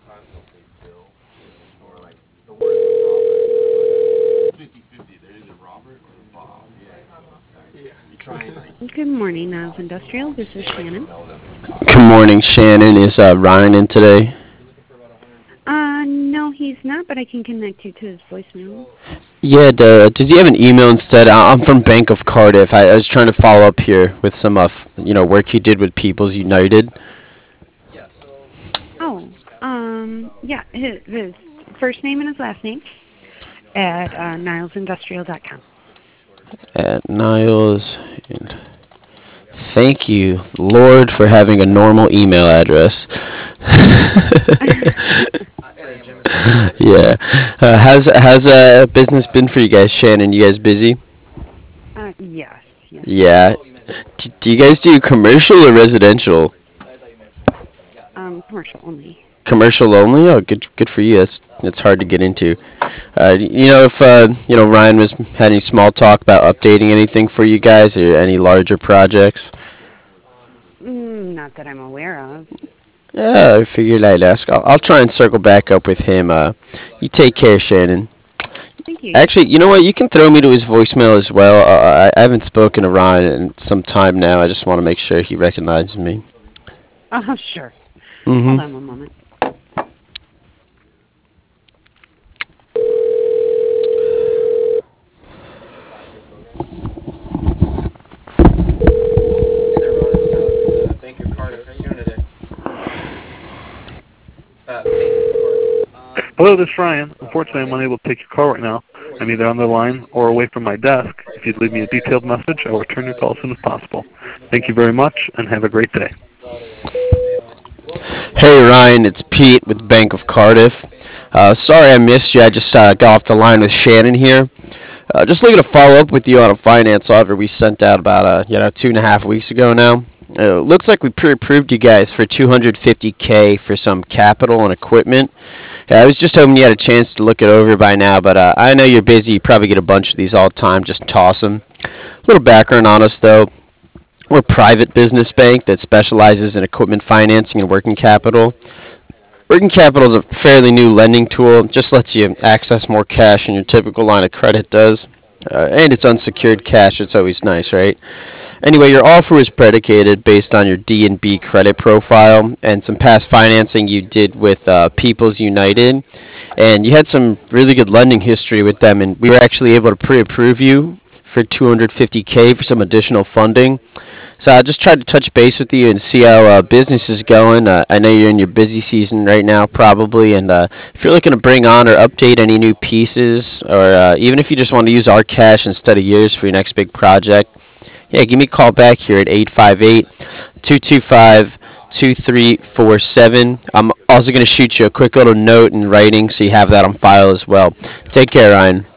Good morning, Niles Industrial. This is Shannon. Good morning, Shannon. Is Ryan in today? No, he's not, but I can connect you to his voicemail. Yeah, does he have an email instead? I'm from Bank of Cardiff. I was trying to follow up here with some work he did with People's United Oh, yeah, his first name and his last name at nilesindustrial.com. at Niles. And thank you, Lord, for having a normal email address. Yeah. How's business been for you guys, Shannon? You guys busy? Yes, yes, we are. Yeah. Do you guys do commercial or residential? Commercial only. Commercial only? Oh, good for you. That's hard to get into. If Ryan was had any small talk about updating anything for you guys or any larger projects. Not that I'm aware of. Yeah, I figured I'd ask. I'll try and circle back up with him. You take care, Shannon. Thank you. You Actually, too. you know what? You can throw me to his voicemail as well. I haven't spoken to Ryan in some time now. I just want to make sure he recognizes me. Oh, sure. Hold Mm-hmm. on one moment. Hello, this is Ryan. Unfortunately, I'm unable to take your call right now. I'm either on the line or away from my desk. If you'd leave me a detailed message, I'll return your call as soon as possible. Thank you very much, and have a great day. Hey Ryan, it's Pete with Bank of Cardiff. Sorry I missed you. I just got off the line with Shannon here. Just looking to follow up with you on a finance offer we sent out about 2.5 weeks ago now. Looks like we pre-approved you guys for 250K for some capital and equipment. I was just hoping you had a chance to look it over by now, but I know you're busy. You probably get a bunch of these all the time. Just toss them. A little background on us though. We're a private business bank that specializes in equipment financing and working capital. Working capital is a fairly new lending tool. It just lets you access more cash than your typical line of credit does. And it's unsecured cash. It's always nice, right? Anyway, your offer was predicated based on your D&B credit profile and some past financing you did with People's United. And you had some really good lending history with them, and we were actually able to pre-approve you for 250K for some additional funding. So I just tried to touch base with you and see how business is going. I know you're in your busy season right now, probably, and if you're looking to bring on or update any new pieces, or even if you just want to use our cash instead of yours for your next big project, yeah, give me a call back here at 858-225-2347. I'm also going to shoot you a quick little note in writing so you have that on file as well. Take care, Ryan.